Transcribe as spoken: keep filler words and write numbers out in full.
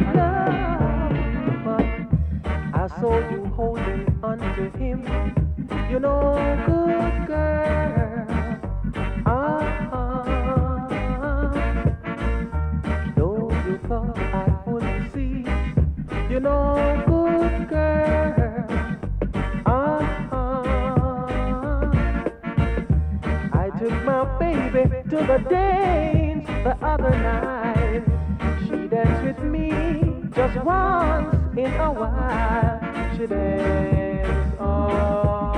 love, but I saw you holding onto him. You know, good girl. Ah, though you thought I wouldn't see. You know, good girl. Ah, I took my baby to the dance the other night. She danced with me just once in a while. She danced all